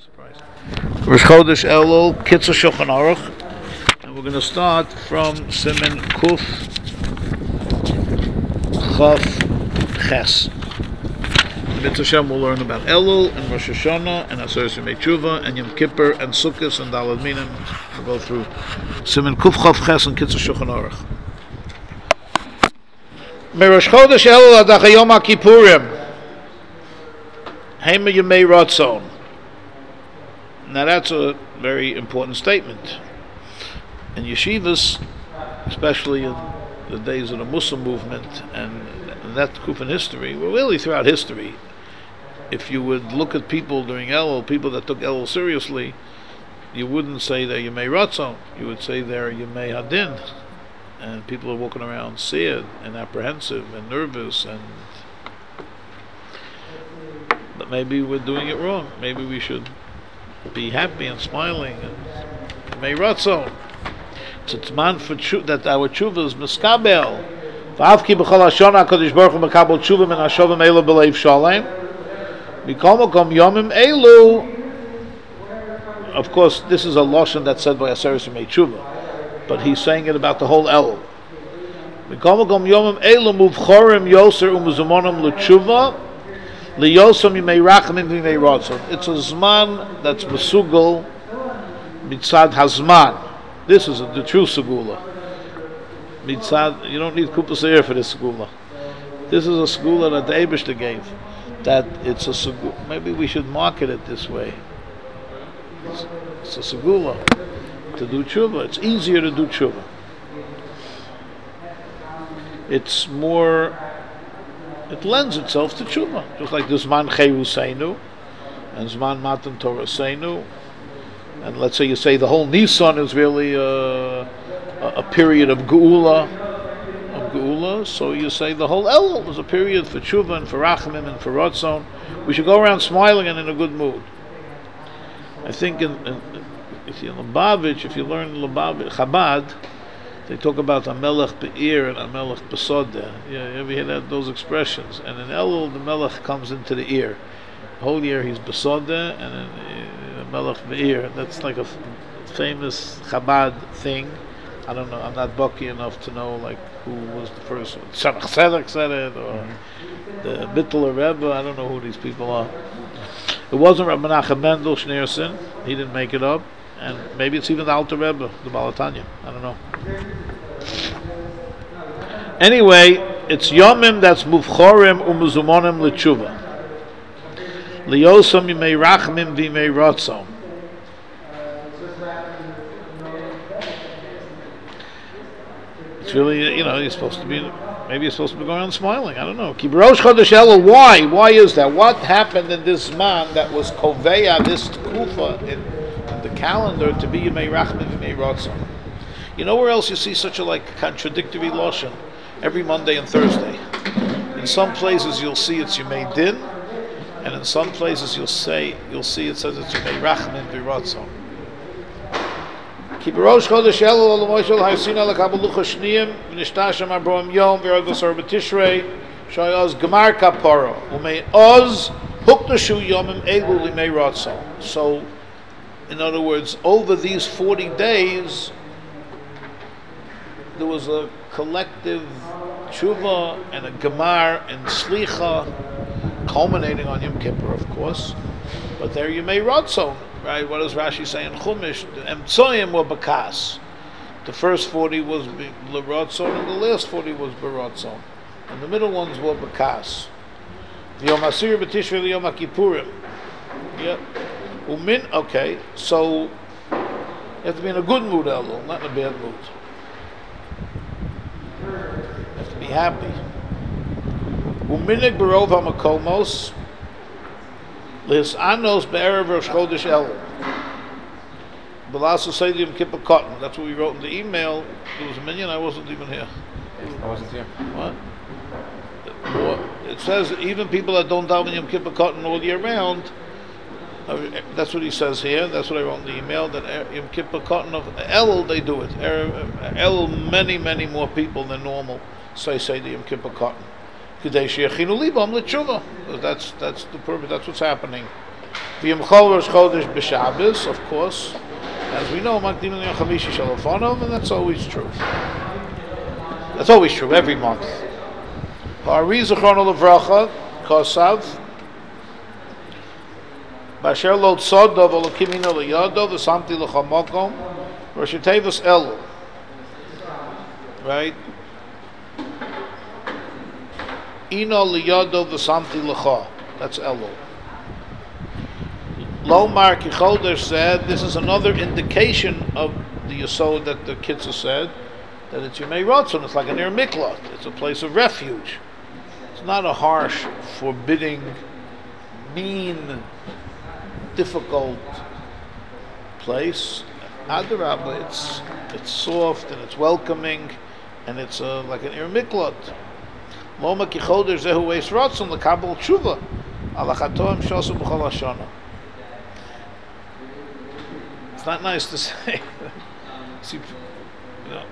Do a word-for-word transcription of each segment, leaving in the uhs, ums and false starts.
Surprise. Rosh Chodesh Elul, Kitzur Shulchan Aruch, and we're going to start from Siman Kuf Chaf Ches. Mitzvah Hashem will learn about Elul and Rosh Hashanah and Aseret Yemei Tshuva and Yom Kippur and Sukkot and Daled Minim. We'll go through Siman Kuf Chaf Ches and Kitzur Shulchan Aruch. Rosh Chodesh Elul ad Yom HaKippurim Hema Yemei Ratzon. Now that's a very important statement. In yeshivas, especially in the days of the Muslim movement and that Kufan history, well, really throughout history, if you would look at people during Elul, people that took Elul seriously, you wouldn't say they're Yemei Ratzon, you would say they're Yemei Hadin. And people are walking around scared and apprehensive and nervous, and but maybe we're doing it wrong. Maybe we should be happy and smiling and Yemei Ratzon. It's man for tshuva, that our tshuva is miskabel. V'avki b'chol hashana HaKadosh Baruch Hu mekabel tshuva min hashovim elu b'leiv shalem. Mikol makom yomim elu. Of course, this is a lashon that's said by Aseret Yemei Tshuva, but he's saying it about the whole Elul. Mikol makom yomim elu muvchorim yoser umuzumonim l'tshuva liyosam yimei rachamim v'yimei ratzon. It's a zman that's mesugal mitzad hazman. This is a, the true segula. Mitzad, you don't need kupas air for this segula. This is a segula that the Eibishter gave. That it's a segula. Maybe we should market it this way. It's, it's a segula to do tshuva. It's easier to do tshuva. It's more. It lends itself to tshuva, just like the Zman Cheru Seinu and Zman Matan Torah Seinu. And let's say you say the whole Nisan is really a, a, a period of Geula, of Geula. So you say the whole Elul is a period for tshuva and for Rachamim and for Ratzon. We should go around smiling and in a good mood. I think in, in if you in Lubavitch, if you learn Lubavitch Chabad, they talk about Amelech Be'ir and Amelech Besodeh. Yeah, you ever hear that, those expressions? And in Elul, the Melech comes into the ear. The whole year he's Besodeh, and in uh, Melech Be'ir. That's like a f- famous Chabad thing. I don't know, I'm not bucky enough to know like who was the first one. Shamach Tzedek said it, or the Bittler Rebbe. I don't know who these people are. It wasn't Rabbi Menachem Mendel Schneerson. He didn't make it up. And maybe it's even the Alter Rebbe, the Baal HaTanya. I don't know. Anyway, it's Yomim that's Muvchorim Umuzumonim L'tshuva. Liyosam Yimei Rachmim V'Yimei Ratzon. It's really, you know, you're supposed to be, maybe you're supposed to be going around smiling. I don't know. Rosh Chodesh Elul, why? Why is that? What happened in this man that was Koveya, this Kufa, in the calendar to be Yemei Rachmim Yemei Ratzon? You know where else you see such a like contradictory lashon? Every Monday and Thursday. In some places you'll see it's Yemei Din, and in some places you'll say you'll see it says it's Yemei Rachmim Yemei Ratzon. Ki b'rosh chodesh Elul al Moshe Harsina lekabel luchos shniyim v'nishtasham arba'im yom v'yargos arba tishrei shayaz gemar kapara u'mei oz hukdashu yomim elu limei ratzon. So, in other words, over these forty days, there was a collective tshuva and a gemar and slicha, culminating on Yom Kippur, of course. But there you may ratzon, right? What does Rashi say in Chumash? The emtsoyim were bakas. The first forty was l'ratzon, and the last forty was b'ratzon, and the middle ones were bakas. Yom Asir b'Tishrei Yom HaKippurim. Yep. Umin, okay, so you have to be in a good mood, Elul, not in a bad mood. You have to be happy. Uminig berov hamakomos lis'anos be'erev Rosh Chodesh Elul b'lasu say Yom Kippur cotton. That's what we wrote in the email. There was a minion. I wasn't even here. I wasn't here. What? It says even people that don't daven Yom Kippur cotton all year round. Uh, that's what he says here. That's what I wrote in the email. That Yom Kippur cotton of Elul they do it. Elul many many more people than normal say say the Yom Kippur cotton. That's that's the purpose. That's what's happening. V'yimchol Rosh Chodesh b'Shabbos, of course, as we know, Makdim Yom Chamishi Shalofonov, and that's always true. That's always true every month. Ha'ari Zechrono Levracha Kosav Basher Lo Tzodov Olokimino Leyodov V'Samti L'Chamokom Rosh Tevos Elul. Right? Ino Leyodov V'Samti L'Cha. That's Elul. Lomar Kichoder said this is another indication of the Yesod that the Kitzur said, that it's Yemei Ratzon, it's like an Ir Miklat, it's a place of refuge. It's not a harsh, forbidding, mean, difficult place. Adarabah, it's it's soft and it's welcoming, and it's uh, like an Ir Miklat. Loma Kichoder Zehu Eis Ratzon L'Kabel Tshuva Alachatoim Shosu B'Chol Hashana. It's not nice to say. See, you know,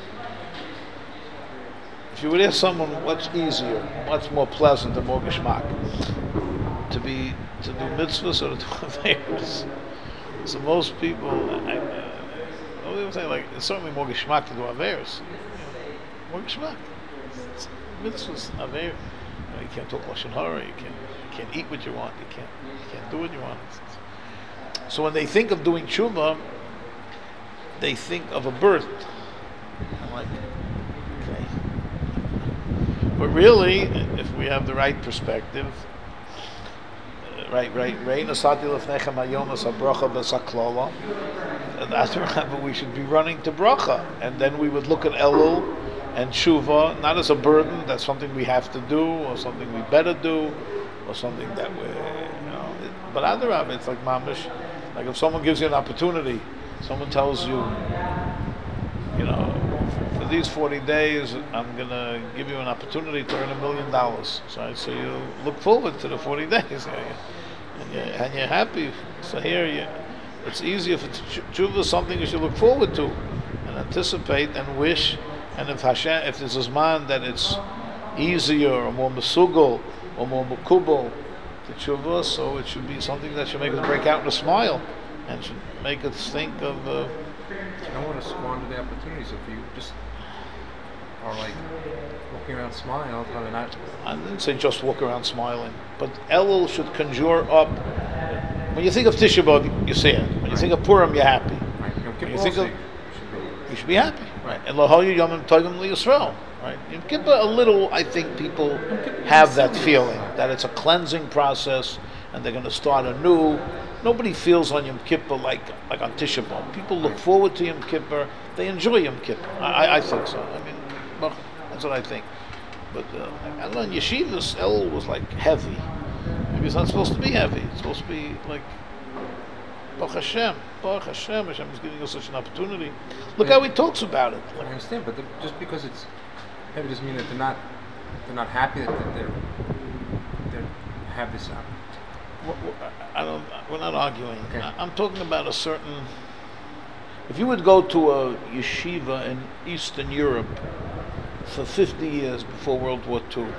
if you would ask someone what's easier, what's more pleasant and more geschmack, to be to do mitzvahs or to do aveiros. So most people, I, I would say like it's certainly more geschmack to do aveiros. More geschmack. It's mitzvahs, aveir. You know, you can't talk lashon hara. You can't you can't eat what you want. You can't you can't do what you want. It's, So when they think of doing tshuva, they think of a birth. I'm like, okay. But really, if we have the right perspective, uh, right, right, reina sati lefnechem hayomas habracha b'saklala, that's what we should be running to bracha, and then we would look at Elul and tshuva not as a burden, that's something we have to do, or something we better do, or something that we, you know. It, but adarab, it's like mamish. Like if someone gives you an opportunity, someone tells you, you know, for these forty days, I'm going to give you an opportunity to earn a million dollars. So, so you look forward to the forty days, and you're, and you're happy. So here, you, it's easier for tshuva is something you should look forward to, and anticipate and wish. And if Hashem, if there's a man that it's easier or more mesugal or more mukubal to tshuva, so it should be something that should make us break out in a smile and should make us think of. Uh, you don't want to squander the opportunities if you just are like walking around smiling all the time. And I, I didn't say just walk around smiling, but Elul should conjure up. When you think of Tisha B'Av, you see it. When you right. think of Purim, you're happy. Right. When you think of, you should be, you should be happy, right? And Lahayu Yomim Tovim L'Yisrael. Right, Yom Kippur, a little. I think people have that feeling that it's a cleansing process, and they're going to start anew. Nobody feels on Yom Kippur like like on Tisha B'Av. People look forward to Yom Kippur. They enjoy Yom Kippur. I, I think so. I mean, well, that's what I think. But uh, I don't know. In yeshivas, Elul was like heavy. Maybe it's not supposed to be heavy. It's supposed to be like Baruch Hashem. Baruch Hashem. Hashem is giving us such an opportunity. Look how he talks about it. I understand, but the, just because it's heavy doesn't mean that they're not they're not happy that they're they have this. I don't. We're not arguing. Okay. I'm talking about a certain. If you would go to a yeshiva in Eastern Europe for fifty years before World War Two,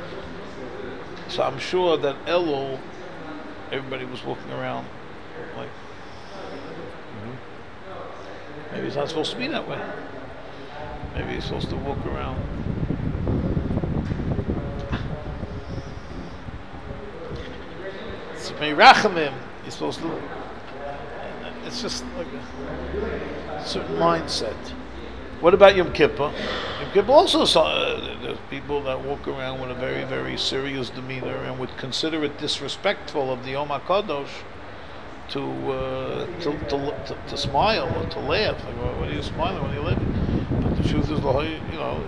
so I'm sure that Elul, everybody was walking around like. Mm-hmm. Maybe it's not supposed to be that way. Maybe you're supposed to walk around. Meirachamim, you're supposed to. It's just like a certain mindset. What about Yom Kippur? Yom Kippur also saw, uh, there's people that walk around with a very, very serious demeanor and would consider it disrespectful of the Yom HaKadosh to, uh, to, to, to to smile or to laugh. Like, what are you smiling when you're laughing? But the truth is, you know,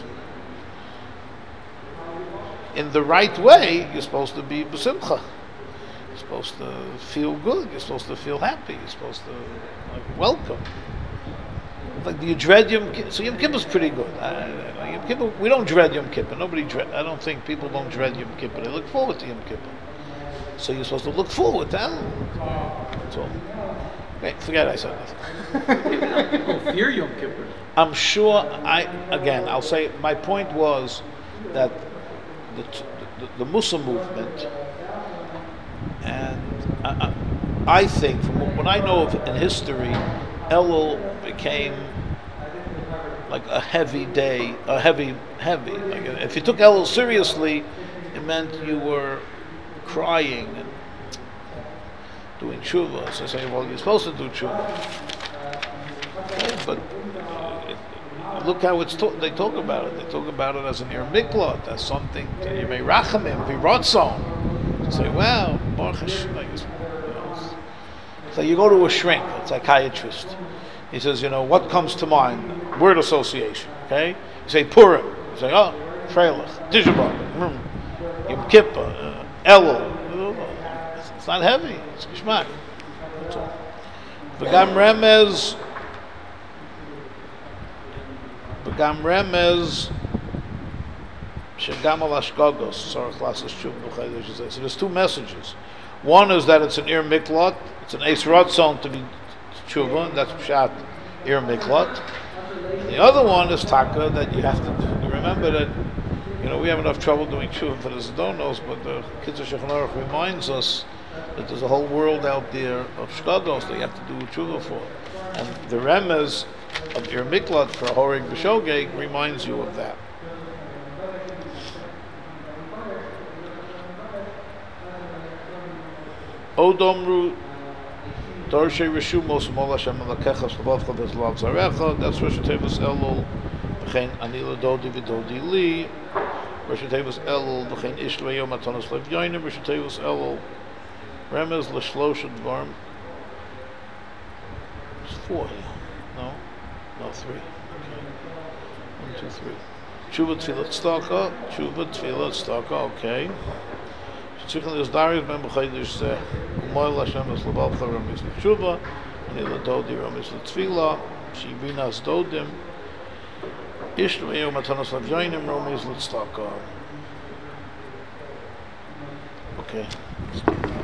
in the right way, you're supposed to be b'simcha. You're supposed to feel good. You're supposed to feel happy. You're supposed to like welcome. Like, do you dread Yom Kippur? So Yom Kippur's pretty good. Uh, Yom Kippur, we don't dread Yom Kippur. Nobody dread. I don't think people don't dread Yom Kippur. They look forward to Yom Kippur. So you're supposed to look forward to Elul. That's all. Okay, forget I said that. People fear Yom Kippur. I'm sure. I again, I'll say my point was that the the, the Musa movement and uh, uh, I think, from what I know of in history, Elul became like a heavy day, a heavy, heavy. Like if you took Elul seriously, it meant you were crying and doing tshuva. So I say, well, you're supposed to do tshuva, okay, but uh, look how it's ta- they talk about it. They talk about it as an ir miklot, as something that you may rachamim, v'rotzon. Say, wow, Baruch Hashem, like, you know, it's like you go to a shrink, a psychiatrist. He says, you know, what comes to mind? Word association, okay? You say Purim. You say, oh, Freilich, Tisha B'Av, Yom Kippur, uh, Elul. It's not heavy. It's Geschmack. That's all. V'gam remez, v'gam remez, shegam al ashkogos, sorach lasas tshuva b'chaydish. So there's two messages. One is that it's an ir miklot, it's an eis ratzon to be tshuva, and that's pshat ir miklot. And the other one is taka, that you have to remember that, you know, we have enough trouble doing tshuva for the Zadonos, but the Kitzur Shulchan Aruch reminds us that there's a whole world out there of shkados that you have to do tshuva for. And the remez of ir miklot for horig b'shogeg reminds you of that. Odomru Dorshe Rishumos Mol Hashem Malakechas L'Bavcha Bezlav Zarecha. That's Rosh Tevus Elul V'chein Anila Dodi V'Dodi Li. Rosh Tevus Elul V'chein Ishlo Yom Atanos Lev Yoinim. Rosh Tevus Elul Remez L'Shlosh Dvarm. It's four here. No? No, three. Okay. One, two, three. Tshuva Tfilat Tzedakah. Tshuva Tfilat Tzedakah. Okay. Tzichan is Darius ben B'chaydish Zeh. Umoil Hashem es L'Bavcha Ramis L'Tshuva. Ani L'Dodi Ramis L'Tfila. Shivinas Dodim. Ishlu Yom Atanos Lev Yoinim Ramis L'Tzedakah. Okay.